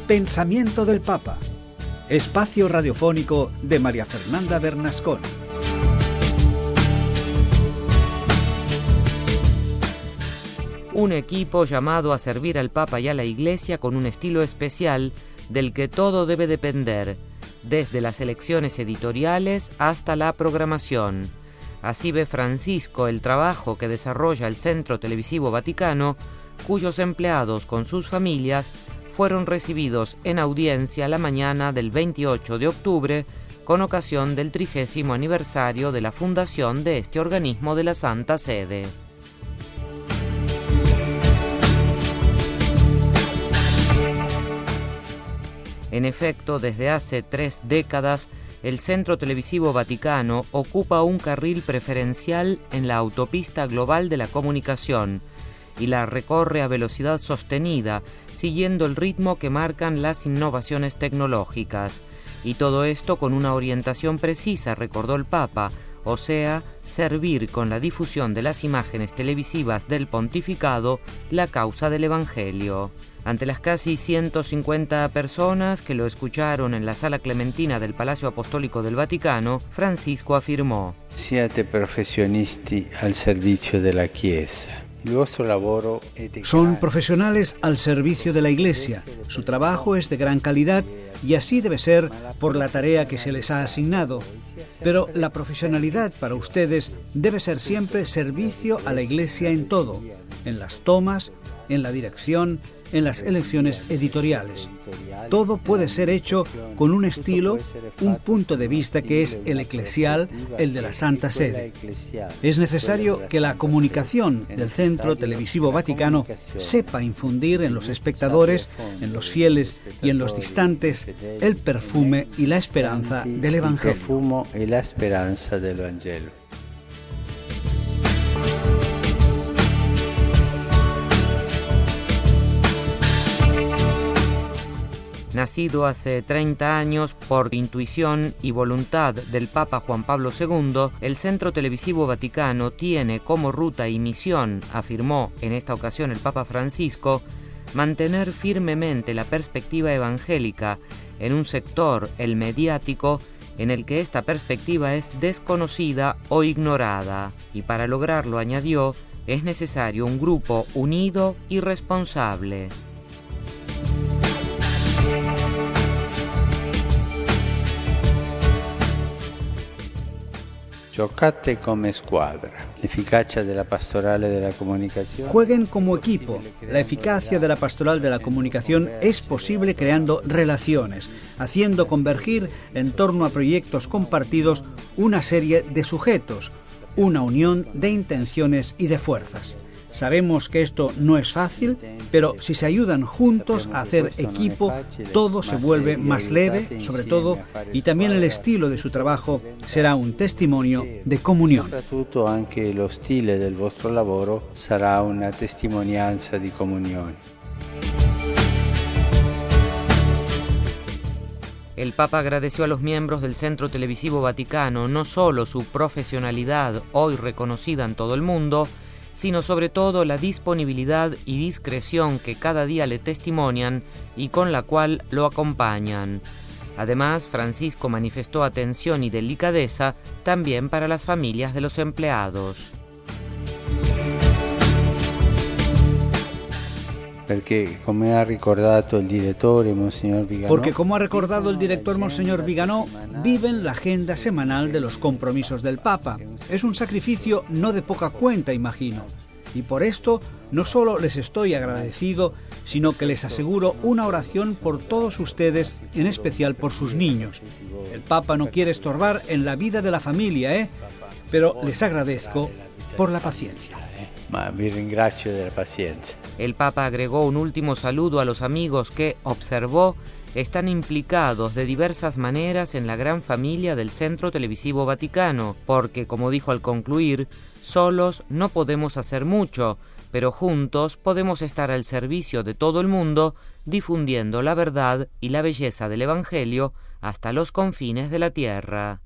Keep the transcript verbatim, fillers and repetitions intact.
Pensamiento del Papa. Espacio radiofónico de María Fernanda Bernasconi. Un equipo llamado a servir al Papa y a la Iglesia con un estilo especial del que todo debe depender, desde las elecciones editoriales hasta la programación. Así ve Francisco el trabajo que desarrolla el Centro Televisivo Vaticano, cuyos empleados con sus familias fueron recibidos en audiencia la mañana del veintiocho de octubre con ocasión del trigésimo aniversario de la fundación de este organismo de la Santa Sede. En efecto, desde hace tres décadas, el Centro Televisivo Vaticano ocupa un carril preferencial en la autopista global de la comunicación y la recorre a velocidad sostenida, siguiendo el ritmo que marcan las innovaciones tecnológicas. Y todo esto con una orientación precisa, recordó el Papa, o sea, servir con la difusión de las imágenes televisivas del pontificado la causa del Evangelio. Ante las casi ciento cincuenta personas que lo escucharon en la Sala Clementina del Palacio Apostólico del Vaticano, Francisco afirmó: Siate professionisti al servizio della Chiesa. Son profesionales al servicio de la Iglesia. Su trabajo es de gran calidad y así debe ser por la tarea que se les ha asignado. Pero la profesionalidad para ustedes debe ser siempre servicio a la Iglesia en todo, en las tomas, en la dirección, en las elecciones editoriales. Todo puede ser hecho con un estilo, un punto de vista que es el eclesial, el de la Santa Sede. Es necesario que la comunicación del Centro Televisivo Vaticano sepa infundir en los espectadores, en los fieles y en los distantes el perfume y la esperanza del Evangelio. El profumo y la esperanza del Evangelio. Nacido hace treinta años por intuición y voluntad del Papa Juan Pablo segundo, el Centro Televisivo Vaticano tiene como ruta y misión, afirmó en esta ocasión el Papa Francisco, mantener firmemente la perspectiva evangélica en un sector, el mediático, en el que esta perspectiva es desconocida o ignorada. Y para lograrlo, añadió, es necesario un grupo unido y responsable. Giocate come squadra. L'efficacia della pastorale della comunicazione. Jueguen como equipo. La eficacia de la pastoral de la comunicación es posible creando relaciones, haciendo convergir en torno a proyectos compartidos una serie de sujetos, una unión de intenciones y de fuerzas. Sabemos que esto no es fácil, pero si se ayudan juntos a hacer equipo, todo se vuelve más leve, sobre todo, y también el estilo de su trabajo será un testimonio de comunión. Soprattutto anche lo stile del vostro lavoro sarà una testimonianza di comunione. El Papa agradeció a los miembros del Centro Televisivo Vaticano no solo su profesionalidad, hoy reconocida en todo el mundo, sino sobre todo la disponibilidad y discreción que cada día le testimonian y con la cual lo acompañan. Además, Francisco manifestó atención y delicadeza también para las familias de los empleados. Perché, come ha ricordato il direttore Monsignor Viganò, Porque como ha recordado el director Monseñor Viganò, viven la agenda semanal de los compromisos del Papa. Es un sacrificio no de poca cuenta, imagino. Y por esto no solo les estoy agradecido, sino que les aseguro una oración por todos ustedes, en especial por sus niños. El Papa no quiere estorbar en la vida de la familia, ¿eh? Pero les agradezco por la paciencia. Ma vi ringrazio della pazienza. El Papa agregó un último saludo a los amigos que, observó, están implicados de diversas maneras en la gran familia del Centro Televisivo Vaticano, porque, como dijo al concluir, solos no podemos hacer mucho, pero juntos podemos estar al servicio de todo el mundo, difundiendo la verdad y la belleza del Evangelio hasta los confines de la tierra.